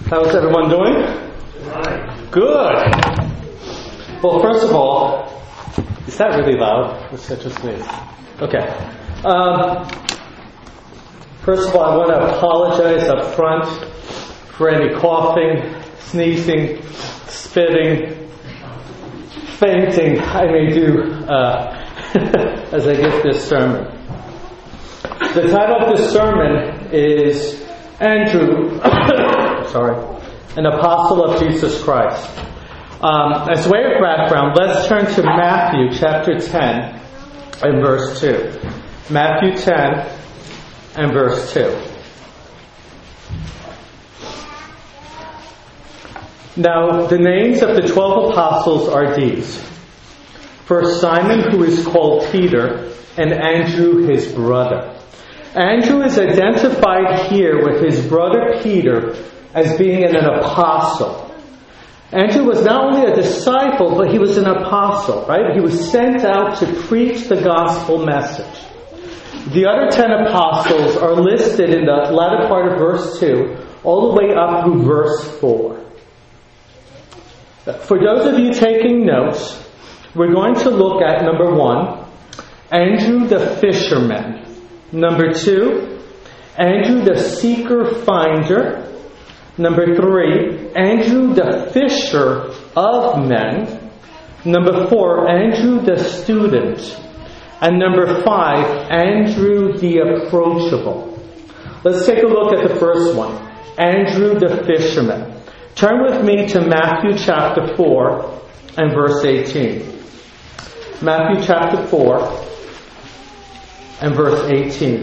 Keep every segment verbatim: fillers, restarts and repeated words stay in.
How's everyone doing? Good. Well, first of all, is that really loud? Is that just me? Okay. Um, first of all, I want to apologize up front for any coughing, sneezing, spitting, fainting I may do uh, as I give this sermon. The title of this sermon is Andrew, sorry, an apostle of Jesus Christ. Um, as way of background, let's turn to Matthew chapter ten and verse two. Matthew ten and verse two. Now, the names of the twelve apostles are these. First, Simon, who is called Peter, and Andrew, his brother. Andrew is identified here with his brother Peter as being an apostle. Andrew was not only a disciple, but he was an apostle, right? He was sent out to preach the gospel message. The other ten apostles are listed in the latter part of verse two, all the way up through verse four. For those of you taking notes, we're going to look at number one, Andrew the fisherman. Number two, Andrew the seeker-finder. Number three, Andrew the fisher of men. Number four, Andrew the student. And number five, Andrew the approachable. Let's take a look at the first one, Andrew the fisherman. Turn with me to Matthew chapter four and verse eighteen. Matthew chapter four and verse eighteen.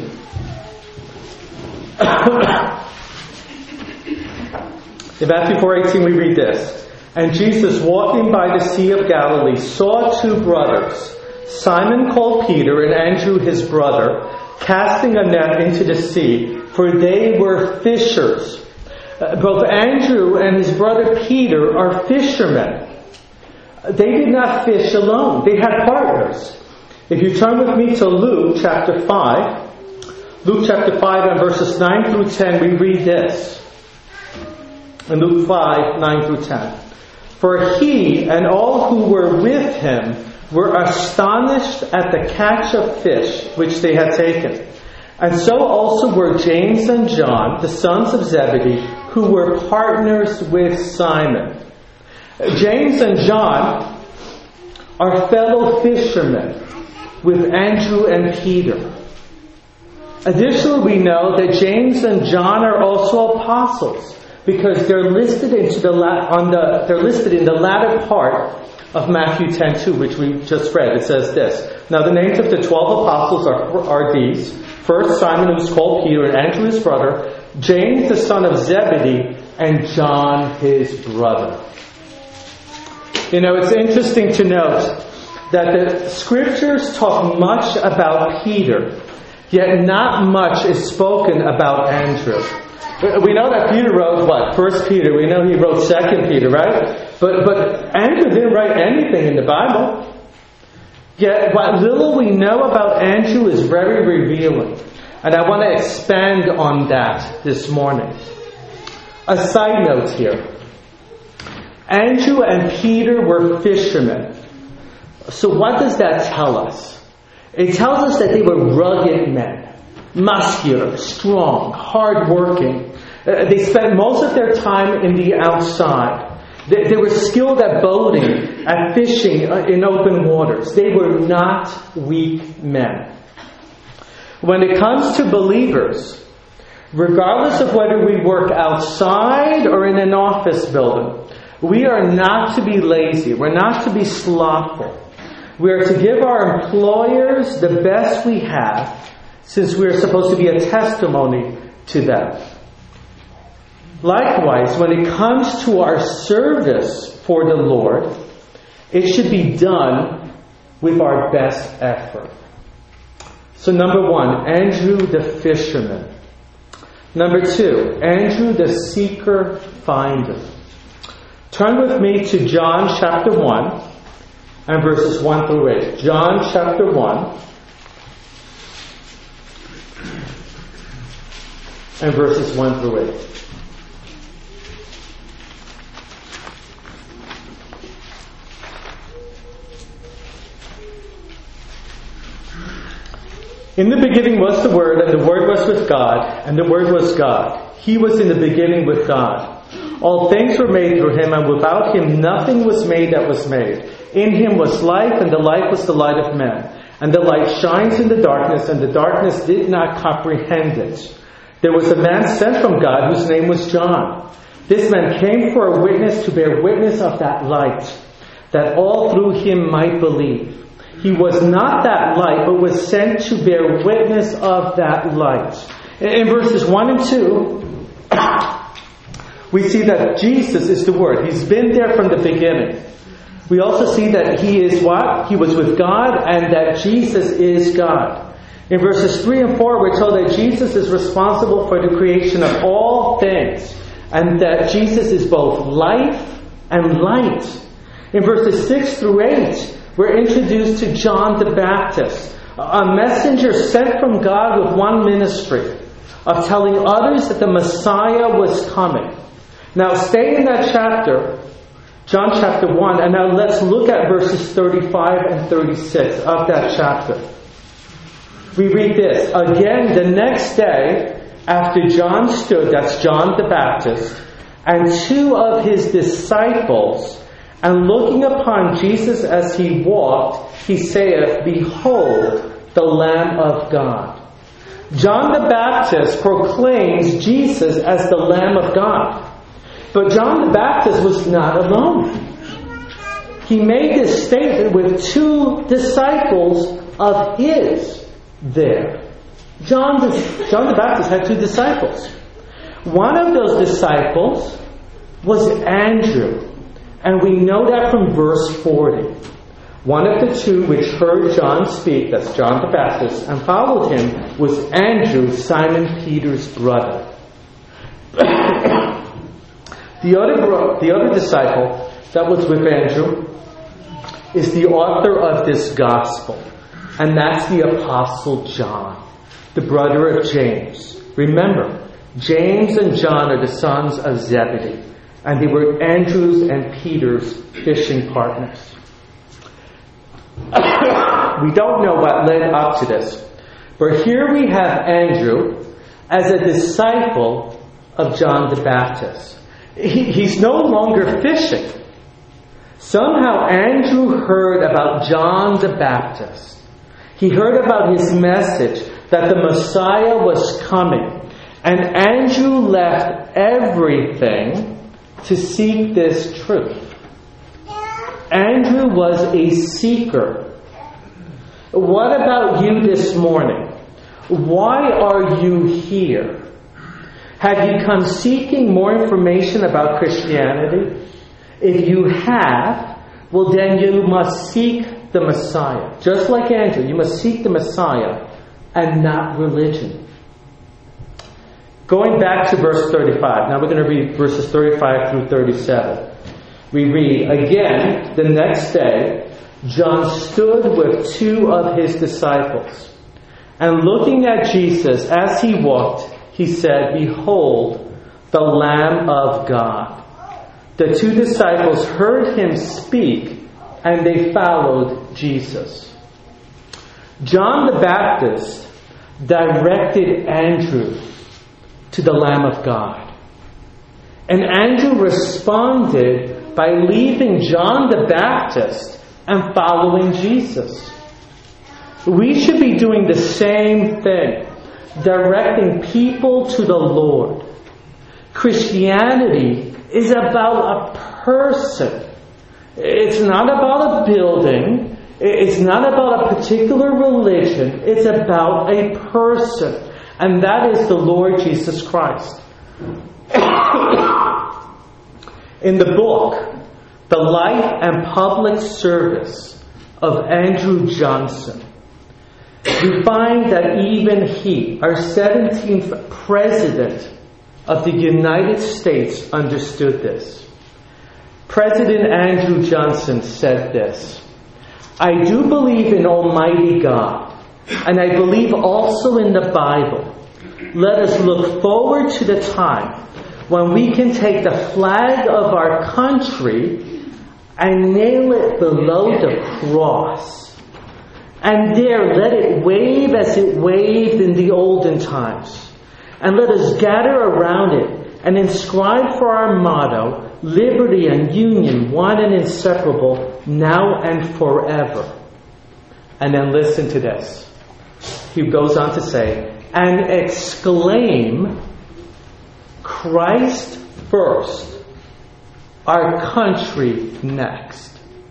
In Matthew four eighteen we read this. And Jesus, walking by the Sea of Galilee, saw two brothers, Simon called Peter and Andrew his brother, casting a net into the sea, for they were fishers. Uh, both Andrew and his brother Peter are fishermen. They did not fish alone. They had partners. If you turn with me to Luke chapter five, Luke chapter five and verses nine through ten, we read this. In Luke five, nine through ten. For he and all who were with him were astonished at the catch of fish which they had taken. And so also were James and John, the sons of Zebedee, who were partners with Simon. James and John are fellow fishermen with Andrew and Peter. Additionally, we know that James and John are also apostles because they're listed into the la- on the they're listed in the latter part of Matthew ten two, which we just read. It says this. Now the names of the twelve apostles are, are these. First, Simon, who is called Peter, and Andrew his brother, James the son of Zebedee, and John his brother. You know, it's interesting to note that the scriptures talk much about Peter, yet not much is spoken about Andrew. We know that Peter wrote what? First Peter. We know he wrote Second Peter, right? But but Andrew didn't write anything in the Bible. Yet what little we know about Andrew is very revealing. And I want to expand on that this morning. A side note here. Andrew and Peter were fishermen. So what does that tell us? It tells us that they were rugged men, muscular, strong, hard-working. Uh, they spent most of their time in the outside. They, they were skilled at boating, at fishing uh, in open waters. They were not weak men. When it comes to believers, regardless of whether we work outside or in an office building, we are not to be lazy. We're not to be slothful. We are to give our employers the best we have, since we are supposed to be a testimony to them. Likewise, when it comes to our service for the Lord, it should be done with our best effort. So number one, Andrew the fisherman. Number two, Andrew the seeker-finder. Turn with me to John chapter one and verses one through eight. John chapter one and verses one through eight. In the beginning was the Word, and the Word was with God, and the Word was God. He was in the beginning with God. All things were made through Him, and without Him nothing was made that was made. In Him was life, and the life was the light of men. And the light shines in the darkness, and the darkness did not comprehend it. There was a man sent from God whose name was John. This man came for a witness to bear witness of that light, that all through him might believe. He was not that light, but was sent to bear witness of that light. In verses one and two, we see that Jesus is the Word. He's been there from the beginning. We also see that He is what? He was with God, and that Jesus is God. In verses three and four, we're told that Jesus is responsible for the creation of all things, and that Jesus is both life and light. In verses six through eight, we're introduced to John the Baptist, a messenger sent from God with one ministry, of telling others that the Messiah was coming. Now stay in that chapter, John chapter one, and now let's look at verses thirty-five and thirty-six of that chapter. We read this. Again, the next day, after John stood, that's John the Baptist, and two of his disciples, and looking upon Jesus as he walked, he saith, Behold, the Lamb of God. John the Baptist proclaims Jesus as the Lamb of God. But John the Baptist was not alone. He made this statement with two disciples of his there. John the, John the Baptist had two disciples. One of those disciples was Andrew. And we know that from verse forty. One of the two which heard John speak, that's John the Baptist, and followed him was Andrew, Simon Peter's brother. The other, the other disciple that was with Andrew is the author of this gospel. And that's the Apostle John, the brother of James. Remember, James and John are the sons of Zebedee. And they were Andrew's and Peter's fishing partners. We don't know what led up to this. But here we have Andrew as a disciple of John the Baptist. He, he's no longer fishing. Somehow Andrew heard about John the Baptist. He heard about his message that the Messiah was coming. And Andrew left everything to seek this truth. Andrew was a seeker. What about you this morning? Why are you here? Have you come seeking more information about Christianity? If you have, well then you must seek the Messiah. Just like Andrew, you must seek the Messiah and not religion. Going back to verse thirty-five. Now we're going to read verses thirty-five through thirty-seven. We read, Again, the next day, John stood with two of his disciples. And looking at Jesus as he walked, he said, Behold, the Lamb of God. The two disciples heard him speak, and they followed Jesus. John the Baptist directed Andrew to the Lamb of God. And Andrew responded by leaving John the Baptist and following Jesus. We should be doing the same thing, directing people to the Lord. Christianity is about a person. It's not about a building. It's not about a particular religion. It's about a person. And that is the Lord Jesus Christ. In the book, The Life and Public Service of Andrew Johnson, we find that even he, our seventeenth President of the United States, understood this. President Andrew Johnson said this, I do believe in Almighty God, and I believe also in the Bible. Let us look forward to the time when we can take the flag of our country and nail it below the cross. And there let it wave as it waved in the olden times. And let us gather around it and inscribe for our motto, liberty and union, one and inseparable, now and forever. And then listen to this. He goes on to say, and exclaim, Christ first, our country next.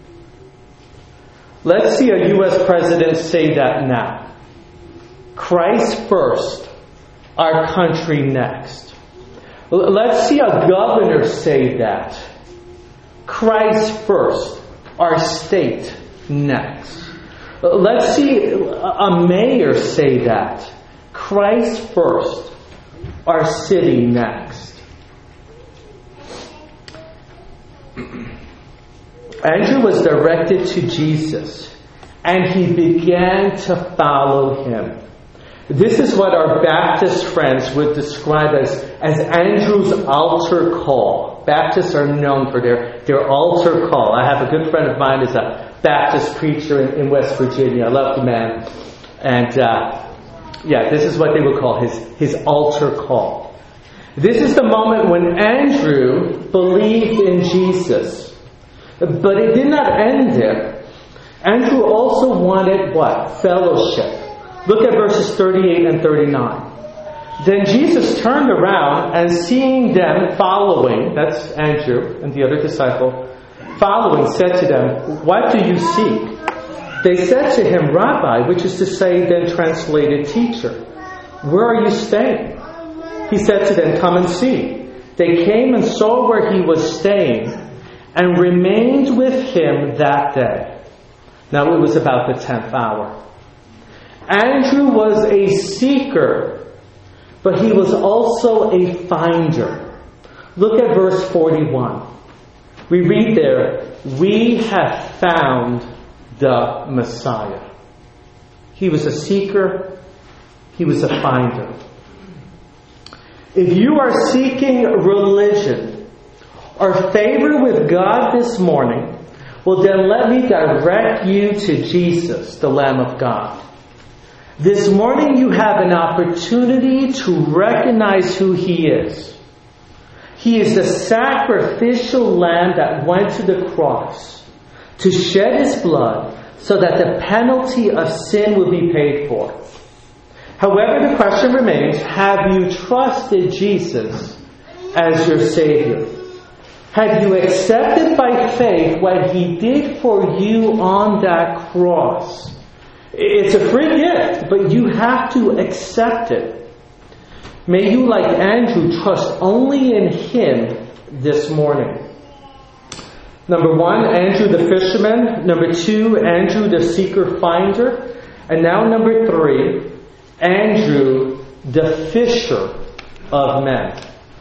Let's see a U S president say that now. Christ first, our country next. Let's see a governor say that. Christ first, our state next. Let's see a mayor say that. Christ first, our city next. Andrew was directed to Jesus, and he began to follow him. This is what our Baptist friends would describe as, as Andrew's altar call. Baptists are known for their, their altar call. I have a good friend of mine who's a Baptist preacher in, in West Virginia. I love the man. And uh, yeah, this is what they would call his, his altar call. This is the moment when Andrew believed in Jesus. But it did not end there. Andrew also wanted what? Fellowship. Look at verses thirty-eight and thirty-nine. Then Jesus turned around and seeing them following, that's Andrew and the other disciple, following, said to them, what do you seek? They said to him, Rabbi, which is to say, then translated, teacher, where are you staying? He said to them, come and see. They came and saw where he was staying and remained with him that day. Now it was about the tenth hour. Andrew was a seeker, but he was also a finder. Look at verse forty-one. We read there, we have found the Messiah. He was a seeker. He was a finder. If you are seeking religion or favor with God this morning, well then let me direct you to Jesus, the Lamb of God. This morning you have an opportunity to recognize who He is. He is the sacrificial lamb that went to the cross to shed His blood so that the penalty of sin would be paid for. However, the question remains, have you trusted Jesus as your Savior? Have you accepted by faith what He did for you on that cross? It's a free gift, but you have to accept it. May you, like Andrew, trust only in Him this morning. Number one, Andrew the fisherman. Number two, Andrew the seeker-finder. And now number three, Andrew the fisher of men.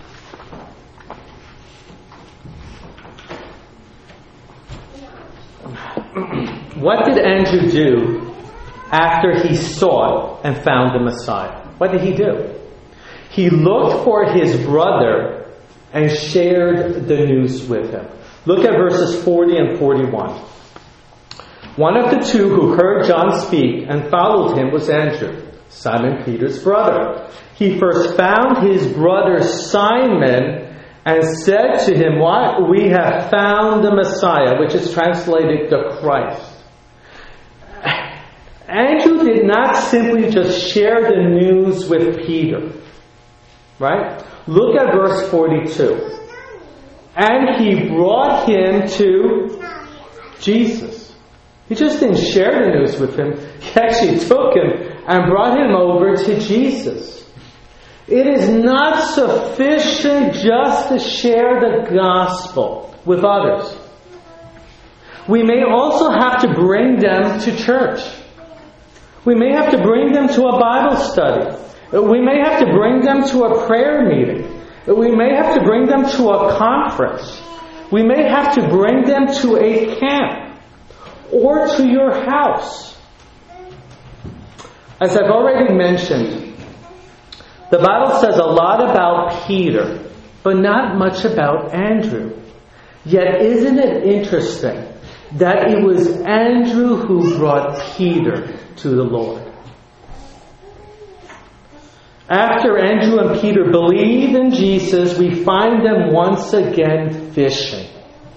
What did Andrew do after he sought and found the Messiah? What did he do? He looked for his brother and shared the news with him. Look at verses forty and forty-one. One of the two who heard John speak and followed him was Andrew, Simon Peter's brother. He first found his brother Simon and said to him, "What? We have found the Messiah," which is translated the Christ. Andrew did not simply just share the news with Peter. Right? Look at verse forty-two. And he brought him to Jesus. He just didn't share the news with him. He actually took him and brought him over to Jesus. It is not sufficient just to share the gospel with others. We may also have to bring them to church. We may have to bring them to a Bible study. We may have to bring them to a prayer meeting. We may have to bring them to a conference. We may have to bring them to a camp or to your house. As I've already mentioned, the Bible says a lot about Peter, but not much about Andrew. Yet isn't it interesting that it was Andrew who brought Peter to the Lord. After Andrew and Peter believe in Jesus, we find them once again fishing.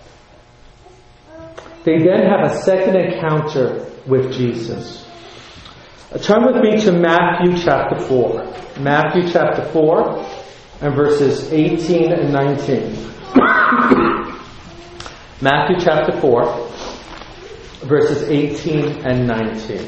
They then have a second encounter with Jesus. Turn with me to Matthew chapter four. Matthew chapter four and verses eighteen and nineteen. Matthew chapter four, verses eighteen and nineteen.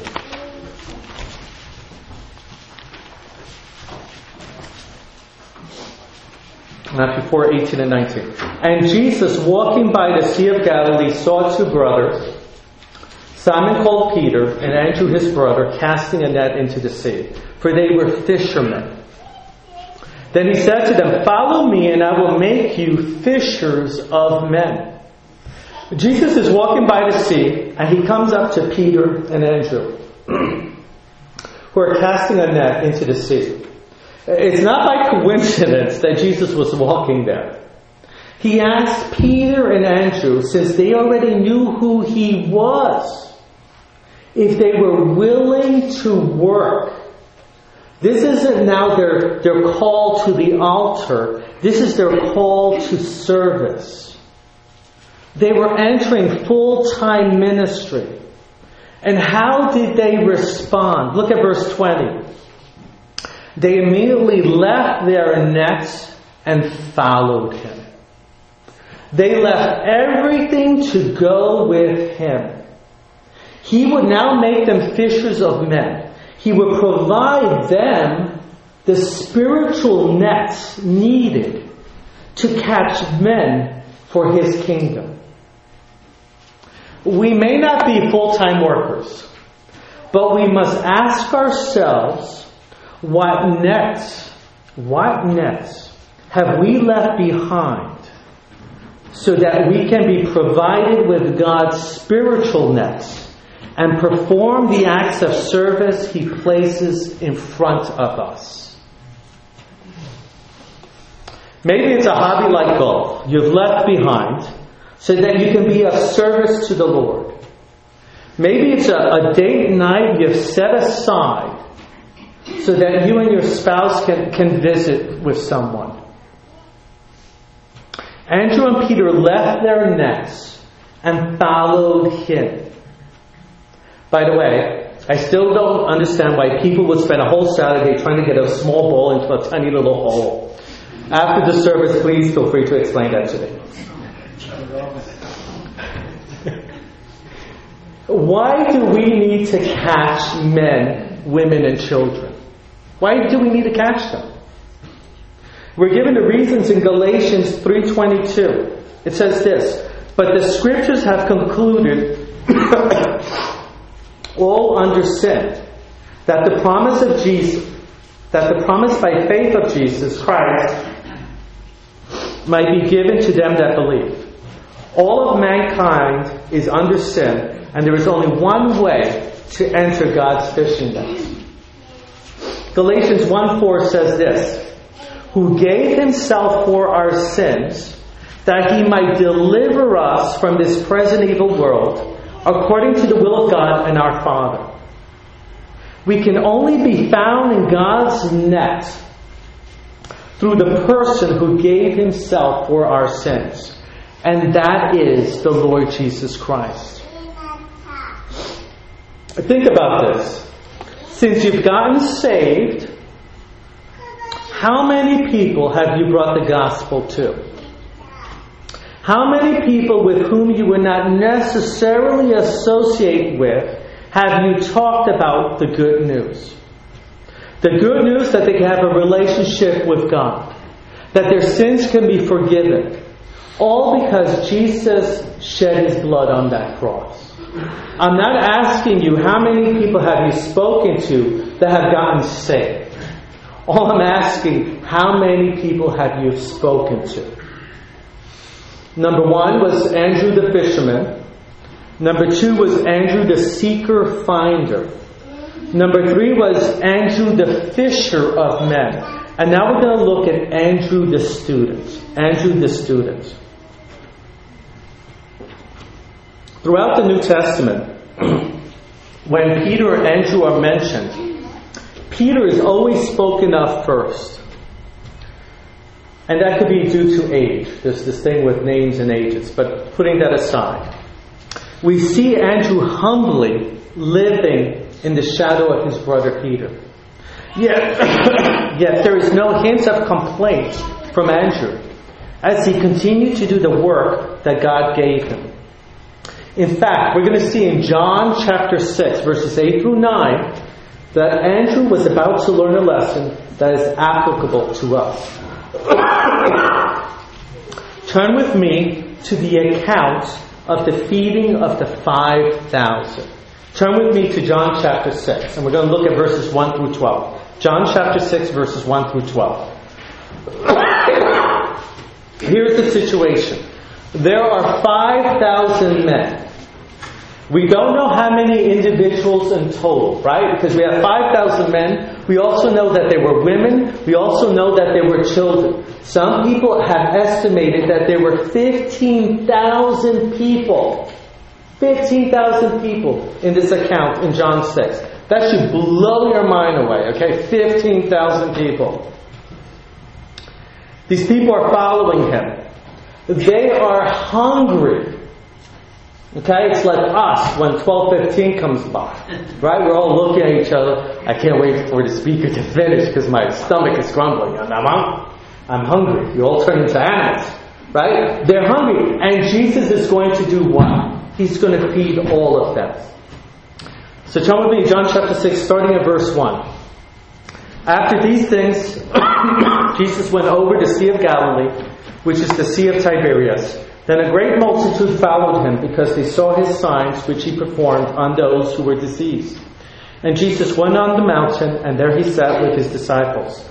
Matthew four, eighteen and nineteen. And Jesus, walking by the Sea of Galilee, saw two brothers, Simon called Peter, and Andrew his brother, casting a net into the sea, for they were fishermen. Then he said to them, "Follow me, and I will make you fishers of men." Jesus is walking by the sea, and he comes up to Peter and Andrew, who are casting a net into the sea. It's not by coincidence that Jesus was walking there. He asked Peter and Andrew, since they already knew who he was, if they were willing to work. This isn't now their, their call to the altar. This is their call to service. They were entering full-time ministry. And how did they respond? Look at verse twenty. They immediately left their nets and followed him. They left everything to go with him. He would now make them fishers of men. He would provide them the spiritual nets needed to catch men for his kingdom. We may not be full-time workers, but we must ask ourselves, what nets, what nets have we left behind so that we can be provided with God's spiritual nets and perform the acts of service He places in front of us? Maybe it's a hobby like golf you've left behind so that you can be of service to the Lord. Maybe it's a, a date night you've set aside so that you and your spouse can, can visit with someone. Andrew and Peter left their nets and followed him. By the way, I still don't understand why people would spend a whole Saturday trying to get a small ball into a tiny little hole. After the service, please feel free to explain that to me. Why do we need to catch men, women, and children? Why do we need to catch them? We're given the reasons in Galatians three twenty-two. It says this, "But the scriptures have concluded all under sin, that the promise of Jesus, that the promise by faith of Jesus Christ might be given to them that believe. All of mankind is under sin, and there is only one way to enter God's fishing net." Galatians one four says this, "Who gave himself for our sins, that he might deliver us from this present evil world, according to the will of God and our Father." We can only be found in God's net through the person who gave himself for our sins. And that is the Lord Jesus Christ. Think about this. Since you've gotten saved, how many people have you brought the gospel to? How many people with whom you would not necessarily associate with have you talked about the good news? The good news that they can have a relationship with God, that their sins can be forgiven, all because Jesus shed His blood on that cross. I'm not asking you how many people have you spoken to that have gotten saved. All I'm asking, how many people have you spoken to? Number one was Andrew the fisherman. Number two was Andrew the seeker-finder. Number three was Andrew the fisher of men. And now we're going to look at Andrew the student. Andrew the student. Throughout the New Testament, when Peter and Andrew are mentioned, Peter is always spoken of first. And that could be due to age. There's this thing with names and ages. But putting that aside, we see Andrew humbly living in the shadow of his brother Peter. Yet, yet there is no hint of complaint from Andrew as he continued to do the work that God gave him. In fact, we're going to see in John chapter six, verses eight through nine, that Andrew was about to learn a lesson that is applicable to us. Turn with me to the account of the feeding of the five thousand. Turn with me to John chapter six, and we're going to look at verses one through twelve. John chapter six, verses one through twelve. Here's the situation. There are five thousand men. We don't know how many individuals in total, right? Because we have five thousand men. We also know that there were women. We also know that there were children. Some people have estimated that there were fifteen thousand people. fifteen thousand people in this account in John six. That should blow your mind away, okay? fifteen thousand people. These people are following him. They are hungry. Okay, it's like us when twelve fifteen comes by, right? We're all looking at each other. I can't wait for the speaker to finish because my stomach is grumbling. I'm, I'm, I'm hungry. You all turn into animals, right? They're hungry. And Jesus is going to do what? He's going to feed all of them. So turn with me, John chapter six, starting at verse one. After these things, Jesus went over the Sea of Galilee, which is the Sea of Tiberias. Then a great multitude followed him because they saw his signs which he performed on those who were diseased. And Jesus went on the mountain, and there he sat with his disciples.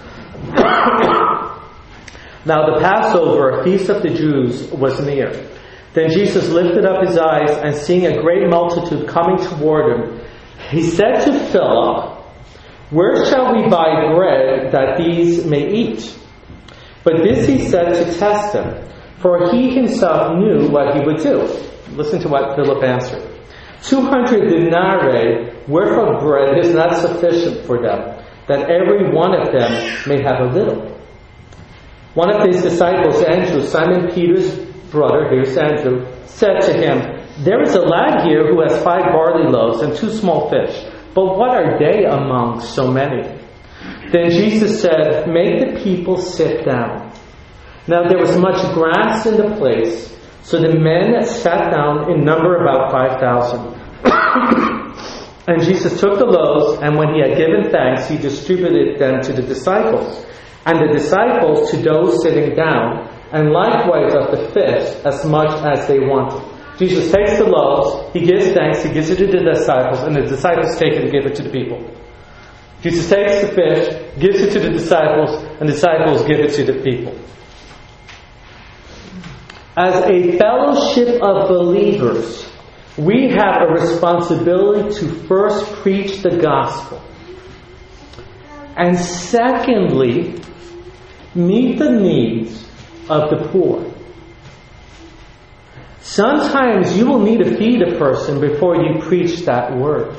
Now the Passover, a feast of the Jews, was near. Then Jesus lifted up his eyes, and seeing a great multitude coming toward him, he said to Philip, "Where shall we buy bread that these may eat?" But this he said to test him, for he himself knew what he would do. Listen to what Philip answered. Two hundred denarii worth of bread is not sufficient for them, that every one of them may have a little. One of his disciples, Andrew, Simon Peter's brother, here's Andrew, said to him, "There is a lad here who has five barley loaves and two small fish, but what are they among so many?" Then Jesus said, "Make the people sit down." Now there was much grass in the place, so the men sat down in number about five thousand. And Jesus took the loaves, and when he had given thanks, he distributed them to the disciples, and the disciples to those sitting down, and likewise of the fish as much as they wanted. Jesus takes the loaves, he gives thanks, he gives it to the disciples, and the disciples take it and give it to the people. Jesus takes the fish, gives it to the disciples, and the disciples give it to the people. As a fellowship of believers, we have a responsibility to first preach the gospel. And secondly, meet the needs of the poor. Sometimes you will need to feed a person before you preach that word.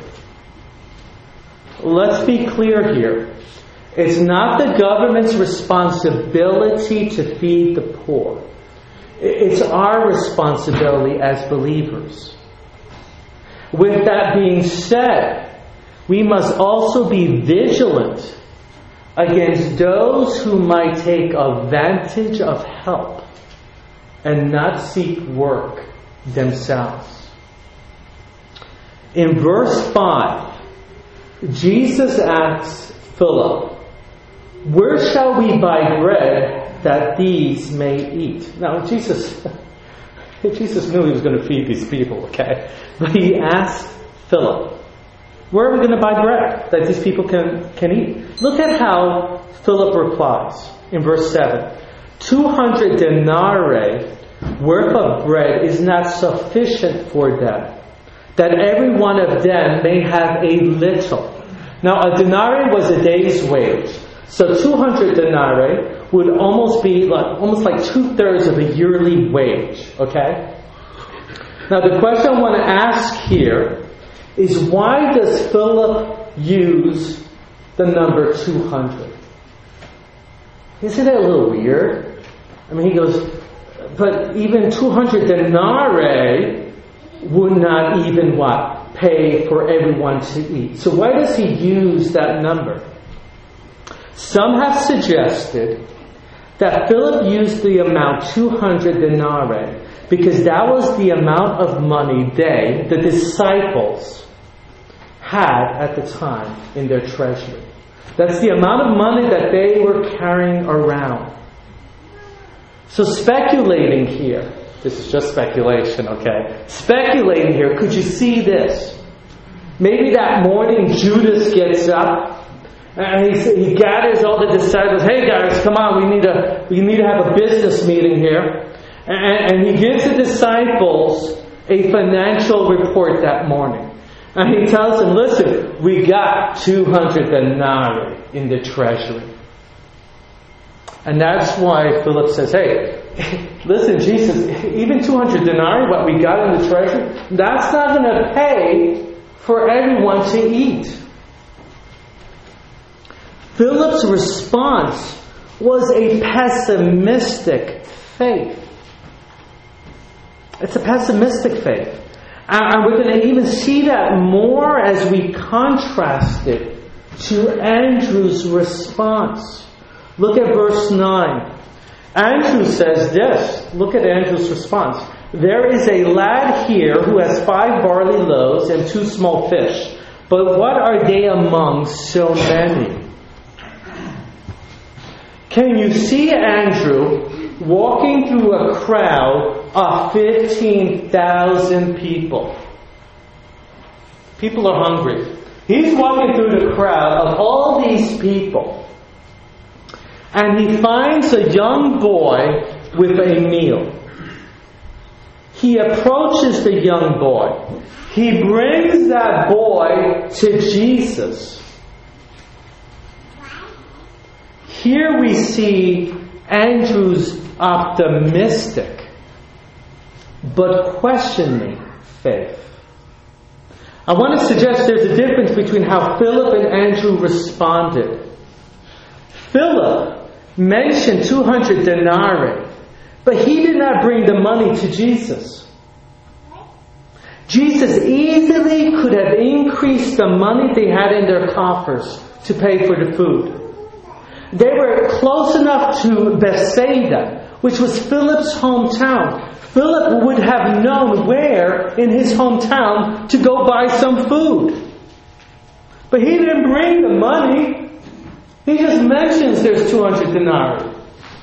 Let's be clear here. It's not the government's responsibility to feed the poor. It's our responsibility as believers. With that being said, we must also be vigilant against those who might take advantage of help and not seek work themselves. In verse five, Jesus asks Philip, "Where shall we buy bread that these may eat?" Now Jesus, Jesus knew he was going to feed these people, okay? But he asked Philip, "Where are we going to buy bread that these people can, can eat?" Look at how Philip replies in verse seven. Two hundred denarii worth of bread is not sufficient for them, that every one of them may have a little. Now a denarii was a day's wage. So two hundred denarii would almost be like almost like two-thirds of a yearly wage, okay? Now the question I want to ask here is why does Philip use the number two hundred? Isn't that a little weird? I mean, he goes, but even two hundred denarii would not even what? Pay for everyone to eat. So why does he use that number? Some have suggested that Philip used the amount two hundred denarii because that was the amount of money they, the disciples, had at the time in their treasury. That's the amount of money that they were carrying around. So speculating here, this is just speculation, okay? Speculating here, could you see this? Maybe that morning Judas gets up and he, he gathers all the disciples. Hey guys, come on, we need to we need to have a business meeting here. And, and he gives the disciples a financial report that morning. And he tells them, listen, we got two hundred denarii in the treasury. And that's why Philip says, hey, listen, Jesus, even two hundred denarii, what we got in the treasury, that's not going to pay for everyone to eat. Philip's response was a pessimistic faith. It's a pessimistic faith. And we're going to even see that more as we contrast it to Andrew's response. Look at verse nine. Andrew says this. Look at Andrew's response. There is a lad here who has five barley loaves and two small fish. But what are they among so many? Can you see Andrew walking through a crowd of fifteen thousand people? People are hungry. He's walking through the crowd of all these people. And he finds a young boy with a meal. He approaches the young boy. He brings that boy to Jesus. Here we see Andrew's optimistic but questioning faith. I want to suggest there's a difference between how Philip and Andrew responded. Philip mentioned two hundred denarii, but he did not bring the money to Jesus. Jesus easily could have increased the money they had in their coffers to pay for the food. They were close enough to Bethsaida, which was Philip's hometown. Philip would have known where in his hometown to go buy some food. But he didn't bring the money. He just mentions there's two hundred denarii.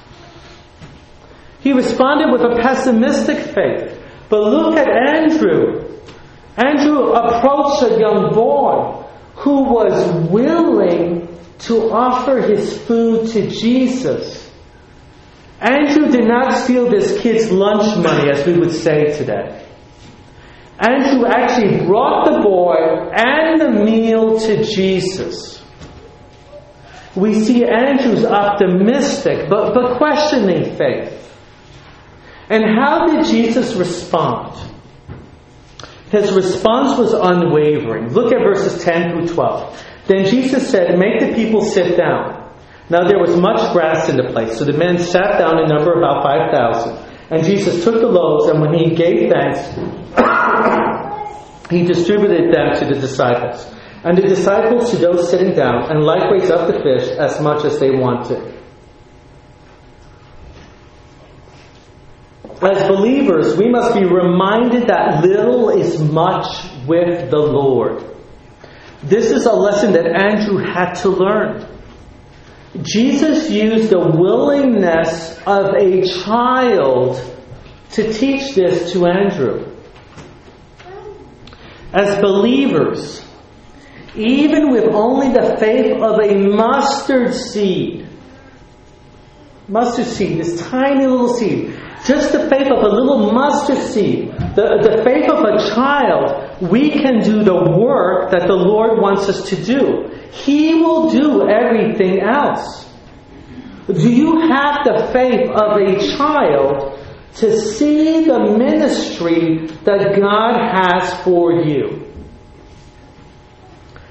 He responded with a pessimistic faith. But look at Andrew. Andrew approached a young boy who was willing to offer his food to Jesus. Andrew did not steal this kid's lunch money, as we would say today. Andrew actually brought the boy and the meal to Jesus. We see Andrew's optimistic but, but questioning faith. And how did Jesus respond? His response was unwavering. Look at verses ten through twelve. Then Jesus said, make the people sit down. Now there was much grass in the place, so the men sat down in number about five thousand. And Jesus took the loaves, and when he gave thanks, he distributed them to the disciples. And the disciples to those sitting down, and likewise of the fish as much as they wanted. As believers, we must be reminded that little is much with the Lord. This is a lesson that Andrew had to learn. Jesus used the willingness of a child to teach this to Andrew. As believers, even with only the faith of a mustard seed, mustard seed, this tiny little seed, just the faith of a little mustard seed, the, the faith of a child, we can do the work that the Lord wants us to do. He will do everything else. Do you have the faith of a child to see the ministry that God has for you?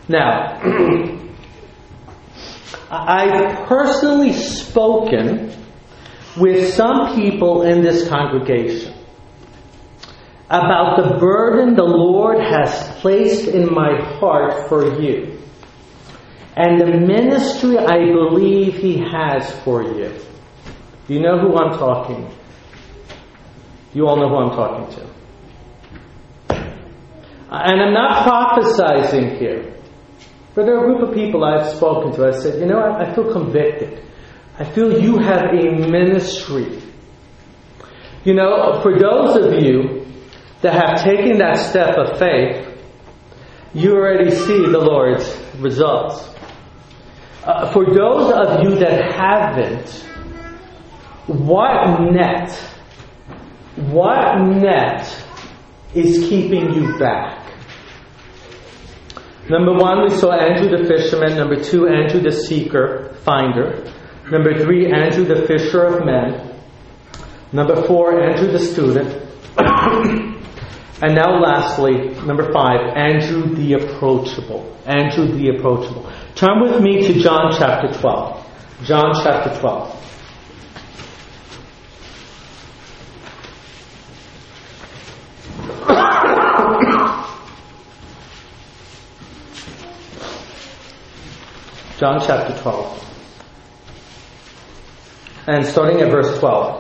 Now, I've personally spoken with some people in this congregation about the burden the Lord has placed in my heart for you and the ministry I believe He has for you. You know who I'm talking to? You all know who I'm talking to. And I'm not prophesizing here, but there are a group of people I've spoken to. I said, you know, I, I feel convicted. I feel you have a ministry. You know, for those of you that have taken that step of faith, you already see the Lord's results. Uh, for those of you that haven't, what net, what net is keeping you back? Number one, we saw Andrew the fisherman. Number two, Andrew the seeker, finder. Number three, Andrew the fisher of men. Number four, Andrew the student. And now lastly, number five, Andrew the approachable. Andrew the approachable. Turn with me to John chapter twelve. John chapter twelve. John chapter twelve. And starting at verse twelve.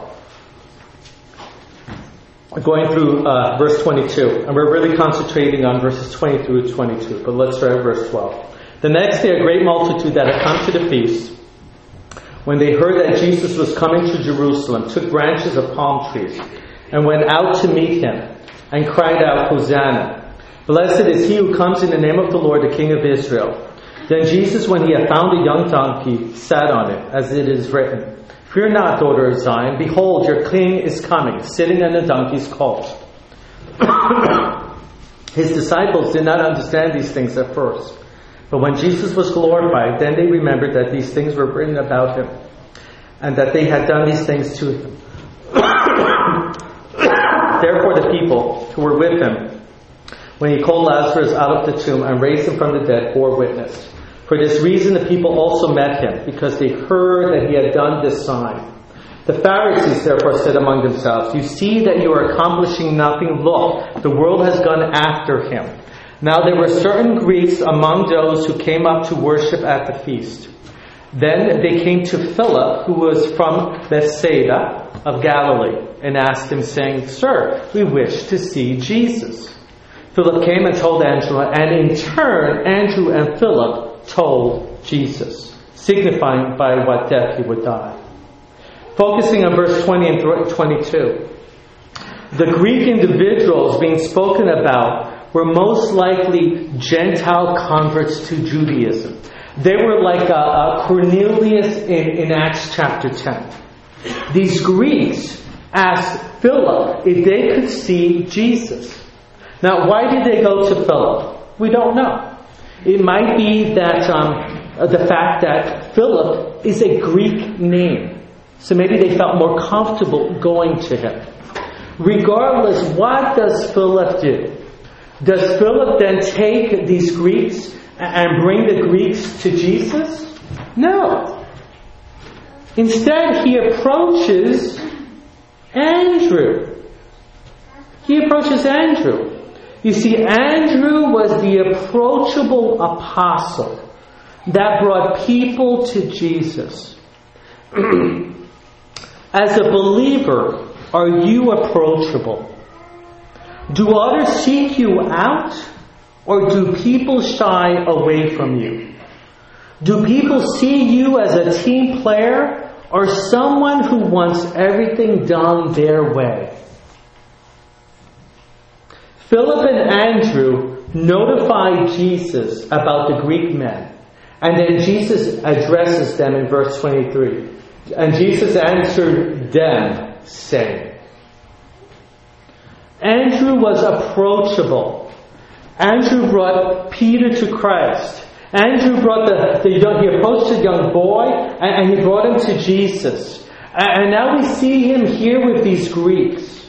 We're going through uh, verse twenty-two. And we're really concentrating on verses twenty through twenty-two. But let's start at verse twelve. The next day a great multitude that had come to the feast, when they heard that Jesus was coming to Jerusalem, took branches of palm trees and went out to meet Him and cried out, Hosanna! Blessed is He who comes in the name of the Lord, the King of Israel. Then Jesus, when He had found a young donkey, sat on it, as it is written, Fear not, daughter of Zion. Behold, your king is coming, sitting on a donkey's colt. His disciples did not understand these things at first. But when Jesus was glorified, then they remembered that these things were written about Him, and that they had done these things to Him. Therefore the people who were with Him, when He called Lazarus out of the tomb and raised him from the dead, bore witness. For this reason the people also met Him, because they heard that He had done this sign. The Pharisees therefore said among themselves, You see that you are accomplishing nothing. Look, the world has gone after Him. Now there were certain Greeks among those who came up to worship at the feast. Then they came to Philip, who was from Bethsaida of Galilee, and asked him, saying, Sir, we wish to see Jesus. Philip came and told Andrew, and in turn Andrew and Philip told Jesus, signifying by what death He would die. Focusing on verse twenty and twenty-two. The Greek individuals being spoken about were most likely Gentile converts to Judaism. They were like a, a Cornelius in, in Acts chapter ten. These Greeks asked Philip if they could see Jesus. Now, why did they go to Philip? We don't know. It might be that um, the fact that Philip is a Greek name. So maybe they felt more comfortable going to him. Regardless, what does Philip do? Does Philip then take these Greeks and bring the Greeks to Jesus? No. Instead, he approaches Andrew. He approaches Andrew. You see, Andrew was the approachable apostle that brought people to Jesus. As a believer, are you approachable? Do others seek you out, or do people shy away from you? Do people see you as a team player, or someone who wants everything done their way? Philip and Andrew notified Jesus about the Greek men, and then Jesus addresses them in verse twenty-three. And Jesus answered them, saying, Andrew was approachable. Andrew brought Peter to Christ. Andrew brought the, the young, he approached the young boy and, and he brought him to Jesus. And, and now we see him here with these Greeks.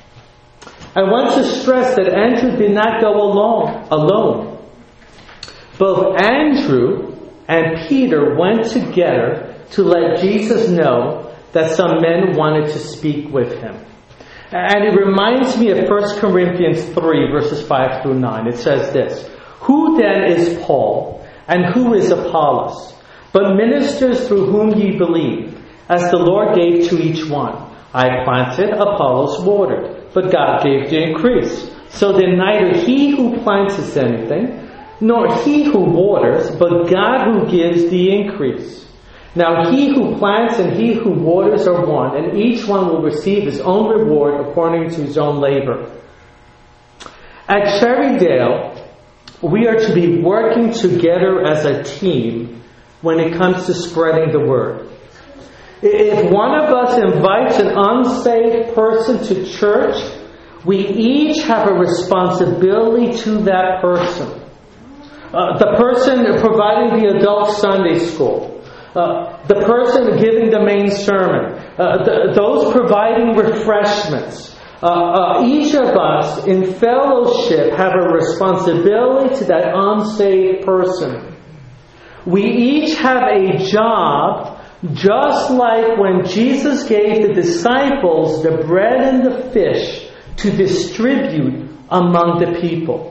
I want to stress that Andrew did not go alone. alone. both Andrew and Peter went together to let Jesus know that some men wanted to speak with him. And it reminds me of First Corinthians three, verses five through nine. It says this, "Who then is Paul, and who is Apollos? But ministers through whom ye believe, as the Lord gave to each one. I planted, Apollos watered, but God gave the increase. So then neither he who plants is anything, nor he who waters, but God who gives the increase. Now he who plants and he who waters are one, and each one will receive his own reward according to his own labor." At Cherrydale, we are to be working together as a team when it comes to spreading the word. If one of us invites an unsaved person to church, we each have a responsibility to that person. Uh, the person providing the adult Sunday school, uh, the person giving the main sermon, uh, the, those providing refreshments. Uh, uh, each of us in fellowship have a responsibility to that unsaved person. We each have a job, just like when Jesus gave the disciples the bread and the fish to distribute among the people.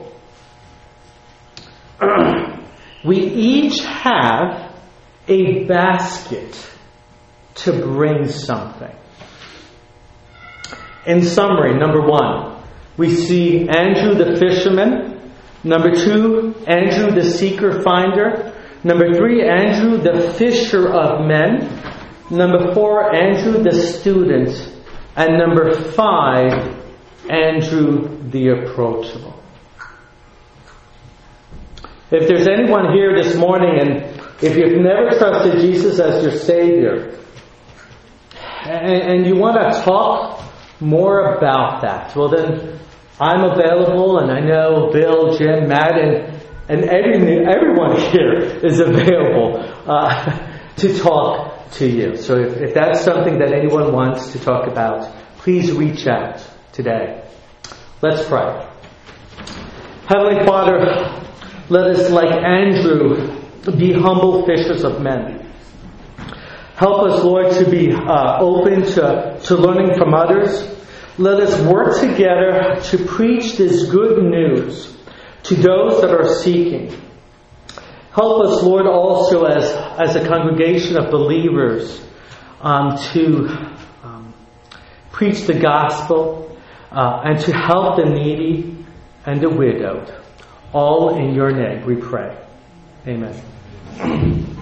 We each have a basket to bring something. In summary, number one, we see Andrew the fisherman. Number two, Andrew the seeker-finder. Number three, Andrew the fisher of men. Number four, Andrew the student. And number five, Andrew the approachable. If there's anyone here this morning, and if you've never trusted Jesus as your Savior, and, and you want to talk more about that, well then, I'm available, and I know Bill, Jim, Matt, and, and every, everyone here is available uh, to talk to you. So if, if that's something that anyone wants to talk about, please reach out today. Let's pray. Heavenly Father, let us, like Andrew, be humble fishers of men. Help us, Lord, to be uh, open to, to learning from others. Let us work together to preach this good news to those that are seeking. Help us, Lord, also as, as a congregation of believers um, to um, preach the gospel uh, and to help the needy and the widowed. All in your name we pray. Amen.